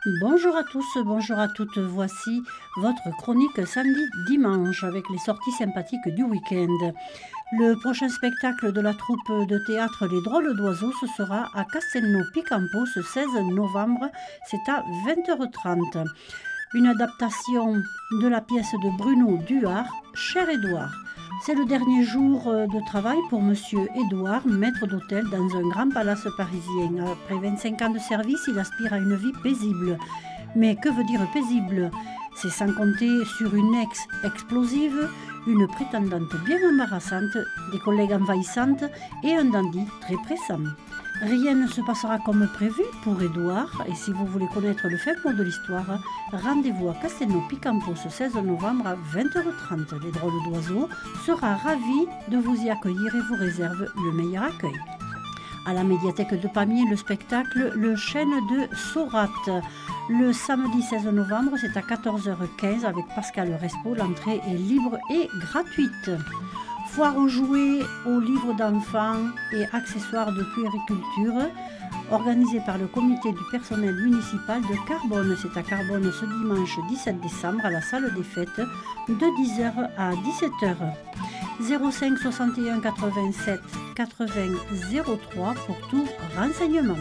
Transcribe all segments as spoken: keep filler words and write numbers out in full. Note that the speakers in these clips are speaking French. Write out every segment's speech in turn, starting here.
Bonjour à tous, bonjour à toutes. Voici votre chronique samedi-dimanche avec les sorties sympathiques du week-end. Le prochain spectacle de la troupe de théâtre Les Drôles d'Oiseaux, ce sera à Castelnau-Picampo ce seize novembre, c'est à vingt heures trente. Une adaptation de la pièce de Bruno Duhart, Cher Édouard. C'est le dernier jour de travail pour Monsieur Édouard, maître d'hôtel dans un grand palace parisien. Après vingt-cinq ans de service, il aspire à une vie paisible. Mais que veut dire paisible ? C'est sans compter sur une ex explosive, une prétendante bien embarrassante, des collègues envahissantes et un dandy très pressant. Rien ne se passera comme prévu pour Édouard, et si vous voulez connaître le fin mot de l'histoire, rendez-vous à Castelnau-Picampo ce seize novembre à vingt heures trente. Les Drôles d'Oiseaux sera ravi de vous y accueillir et vous réserve le meilleur accueil. À la médiathèque de Pamiers, le spectacle Le Chêne de Saurate. Le samedi seize novembre, c'est à quatorze heures quinze avec Pascal Respo. L'entrée est libre et gratuite. Foire aux jouets, aux livres d'enfants et accessoires de puériculture, organisée par le comité du personnel municipal de Carbone. C'est à Carbone ce dimanche dix-sept décembre à la salle des fêtes de dix heures à dix-sept heures. zéro cinq soixante et un quatre-vingt-sept quatre-vingts zéro trois pour tout renseignement.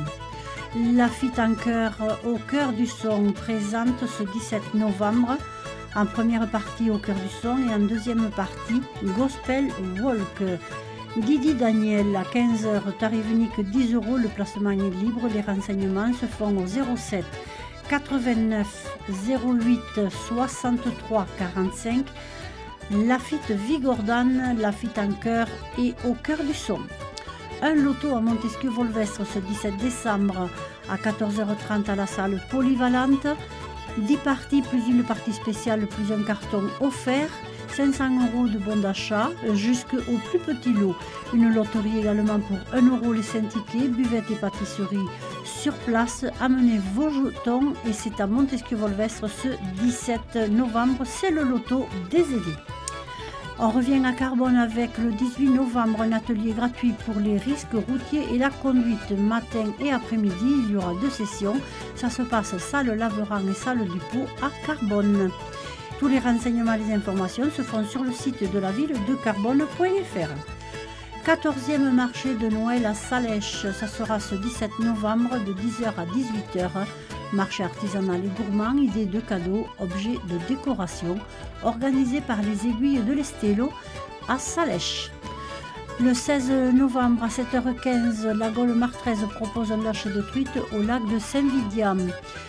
Lafitte en chœur au cœur du son présente ce dix-sept novembre en première partie au cœur du son et en deuxième partie Gospel Walk. Didi Daniel à quinze heures, tarif unique dix euros, le placement est libre, les renseignements se font au zéro sept quatre-vingt-neuf zéro huit soixante-trois quarante-cinq. Lafitte Vigordane, Lafitte en chœur et au cœur du son. Un loto à Montesquieu-Volvestre ce dix-sept décembre à quatorze heures trente à la salle polyvalente. dix parties plus une partie spéciale plus un carton offert. cinq cents euros de bon d'achat jusqu'au plus petit lot. Une loterie également pour un euro les cinq tickets. Buvette et pâtisserie sur place. Amenez vos jetons et c'est à Montesquieu-Volvestre ce dix-sept novembre. C'est le loto des aidés. On revient à Carbone avec le dix-huit novembre, un atelier gratuit pour les risques routiers et la conduite. Matin et après-midi, il y aura deux sessions. Ça se passe salle Laveran et salle du Pot à Carbone. Tous les renseignements et les informations se font sur le site de la ville de carbone point f r. quatorzième marché de Noël à Salèche, ça sera ce dix-sept novembre de dix heures à dix-huit heures. Marché artisanal et gourmand, idées de cadeaux, objets de décoration, organisé par les Aiguilles de l'Estello à Salèche. Le seize novembre à sept heures quinze, la Gaule Martreize propose un lâcher de truite au lac de Saint-Vidiam.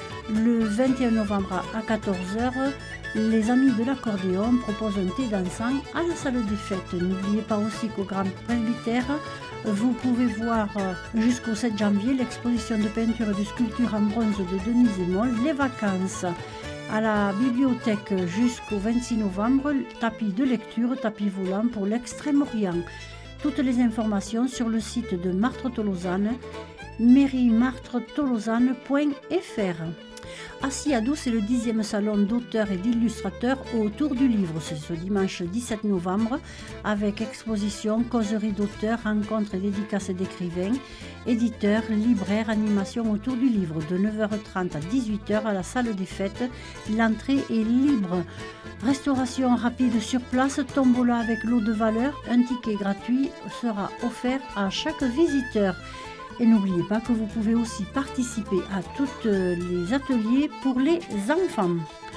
Le vingt et un novembre à quatorze heures, les Amis de l'accordéon proposent un thé dansant à la salle des fêtes. N'oubliez pas aussi qu'au Grand Presbytère, vous pouvez voir jusqu'au sept janvier l'exposition de peinture et de sculpture en bronze de Denise Moll, les vacances. À la bibliothèque jusqu'au vingt-six novembre, tapis de lecture, tapis volant pour l'Extrême-Orient. Toutes les informations sur le site de Martre Tolosane, mairie martre tolosane point f r. À Siadou, c'est le dixième salon d'auteurs et d'illustrateurs autour du livre. C'est ce dimanche dix-sept novembre avec exposition, causerie d'auteurs, rencontres et dédicaces d'écrivains, éditeurs, libraires, animation autour du livre de neuf heures trente à dix-huit heures à la salle des fêtes. L'entrée est libre. Restauration rapide sur place, tombola avec lot de valeur. Un ticket gratuit sera offert à chaque visiteur. Et n'oubliez pas que vous pouvez aussi participer à tous les ateliers pour les enfants.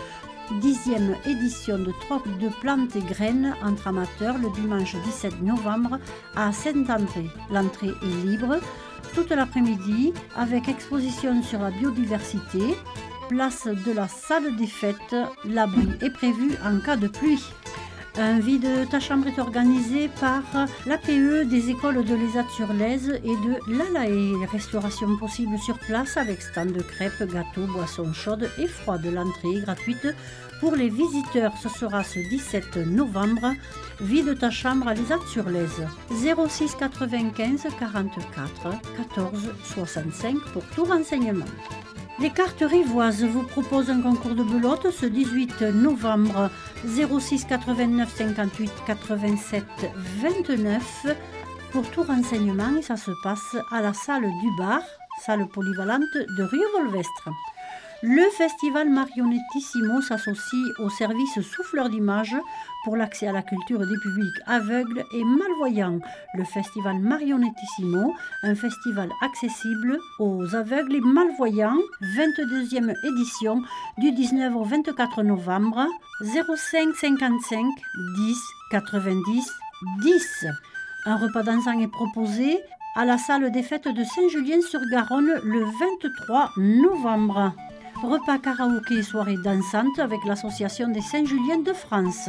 Dixième édition de Troc de plantes et graines entre amateurs le dimanche dix-sept novembre à Saint-André. L'entrée est libre toute l'après-midi avec exposition sur la biodiversité. Place de la salle des fêtes, l'abri est prévu en cas de pluie. Un vide ta chambre est organisé par l'A P E des écoles de l'Esat-sur-Lèze et de l'Alaé. Restauration possible sur place avec stand de crêpes, gâteaux, boissons chaudes et froides. L'entrée est gratuite pour les visiteurs. Ce sera ce dix-sept novembre. Vide ta chambre à l'Esat-sur-Lèze. zéro six quatre-vingt-quinze quarante-quatre quatorze soixante-cinq pour tout renseignement. Les cartes rivoises vous proposent un concours de belote ce dix-huit novembre. Zéro six quatre-vingt-neuf cinquante-huit quatre-vingt-sept vingt-neuf pour tout renseignement et ça se passe à la salle du bar, salle polyvalente de Rieux-Volvestre. Le festival Marionettissimo s'associe au service Souffleurs d'images pour l'accès à la culture des publics aveugles et malvoyants. Le festival Marionettissimo, un festival accessible aux aveugles et malvoyants, vingt-deuxième édition du dix-neuf au vingt-quatre novembre, zéro cinq cinquante-cinq dix quatre-vingt-dix dix. Un repas dansant est proposé à la salle des fêtes de Saint-Julien-sur-Garonne le vingt-trois novembre. Repas karaoké et soirée dansante avec l'association des Saint-Julien de France.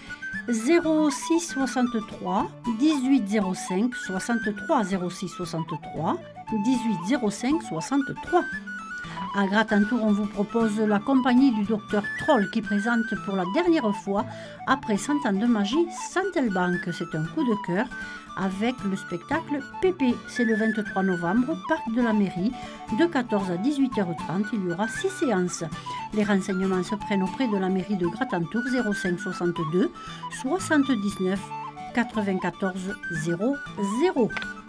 zéro six soixante-trois dix-huit zéro cinq soixante-trois zéro six soixante-trois dix-huit zéro cinq soixante-trois. À Gratentour, on vous propose la compagnie du docteur Troll qui présente pour la dernière fois, après cent ans de magie, Santelbank. C'est un coup de cœur avec le spectacle Pépé. C'est le vingt-trois novembre au parc de la mairie. De quatorze à dix-huit heures trente, il y aura six séances. Les renseignements se prennent auprès de la mairie de Gratentour, zéro cinq soixante-deux soixante-dix-neuf quatre-vingt-quatorze zéro zéro.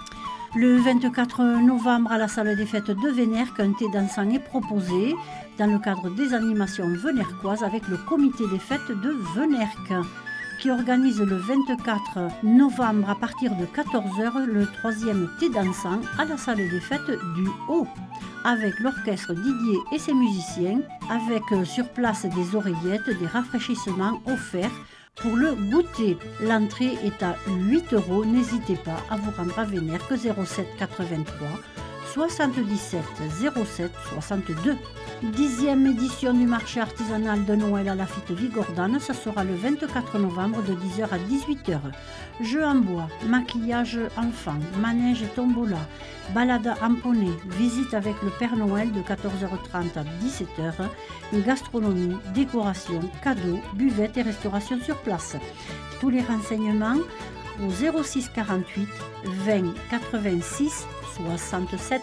Le vingt-quatre novembre, à la salle des fêtes de Vénèrque, un thé dansant est proposé dans le cadre des animations vénèrcoises avec le comité des fêtes de Vénèrque qui organise le vingt-quatre novembre à partir de quatorze heures le troisième thé dansant à la salle des fêtes du Haut avec l'orchestre Didier et ses musiciens, avec sur place des oreillettes, des rafraîchissements offerts pour le goûter. L'entrée est à huit euros. N'hésitez pas à vous rendre à Vénèrque, zéro sept quatre-vingt-trois soixante-dix-sept zéro sept soixante-deux. Dixième édition du marché artisanal de Noël à Laffitte Vigordane, ça sera le vingt-quatre novembre de dix heures à dix-huit heures. Jeux en bois, maquillage enfant, manège tombola, balade en poney, visite avec le Père Noël de quatorze heures trente à dix-sept heures, gastronomie, décoration, cadeaux, buvette et restauration sur place. Tous les renseignements au zéro six quarante-huit vingt quatre-vingt-six soixante-sept.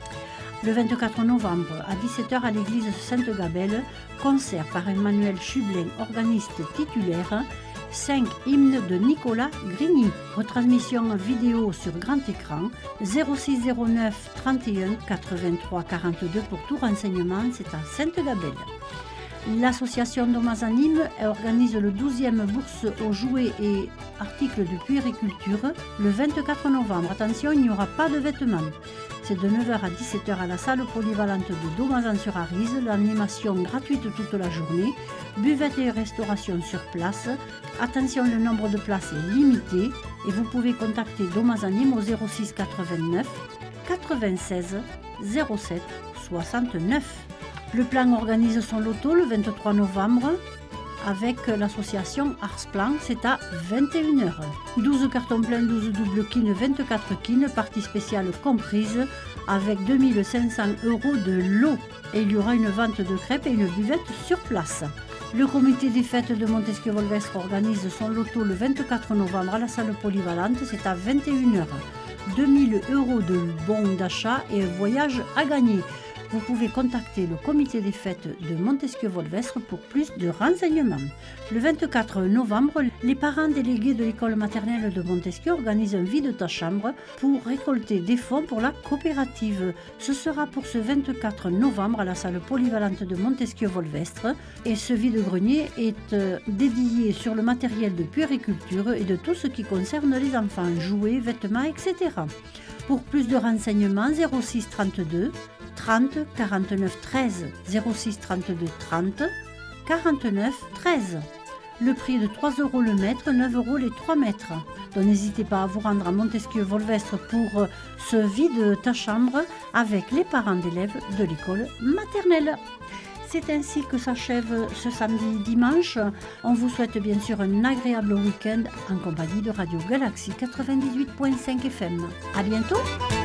Le vingt-quatre novembre à dix-sept heures à l'église Sainte-Gabelle, concert par Emmanuel Chublin, organiste titulaire, cinq hymnes de Nicolas Grigny. Retransmission vidéo sur grand écran, zéro six zéro neuf trente et un quatre-vingt-trois quarante-deux pour tout renseignement, c'est à Sainte-Gabelle. L'association Domazanime organise le douzième bourse aux jouets et articles de puériculture le vingt-quatre novembre. Attention, il n'y aura pas de vêtements. C'est de neuf heures à dix-sept heures à la salle polyvalente de Domazan-sur-Arise. L'animation gratuite toute la journée. Buvette et restauration sur place. Attention, le nombre de places est limité et vous pouvez contacter Domazanime au zéro six quatre-vingt-neuf quatre-vingt-seize zéro sept soixante-neuf. Le plan organise son loto le vingt-trois novembre avec l'association Arsplan, c'est à vingt et une heures. douze cartons pleins, douze doubles quines, vingt-quatre quines, partie spéciale comprise avec deux mille cinq cents euros de lot. Et il y aura une vente de crêpes et une buvette sur place. Le comité des fêtes de Montesquieu-Volvestre organise son loto le vingt-quatre novembre à la salle polyvalente, c'est à vingt et une heures. deux mille euros de bons d'achat et un voyage à gagner. Vous pouvez contacter le comité des fêtes de Montesquieu-Volvestre pour plus de renseignements. Le vingt-quatre novembre, les parents délégués de l'école maternelle de Montesquieu organisent un vide ta chambre pour récolter des fonds pour la coopérative. Ce sera pour ce vingt-quatre novembre à la salle polyvalente de Montesquieu-Volvestre et ce vide-grenier est euh, dédié sur le matériel de puériculture et de tout ce qui concerne les enfants, jouets, vêtements, et cetera. Pour plus de renseignements, zéro six trente-deux trente quarante-neuf treize, zéro six trente-deux trente quarante-neuf treize. Le prix est de trois euros le mètre, neuf euros les trois mètres. Donc n'hésitez pas à vous rendre à Montesquieu-Volvestre pour ce vide ta chambre avec les parents d'élèves de l'école maternelle. C'est ainsi que s'achève ce samedi dimanche. On vous souhaite bien sûr un agréable week-end en compagnie de Radio Galaxie quatre-vingt-dix-huit virgule cinq F M. À bientôt!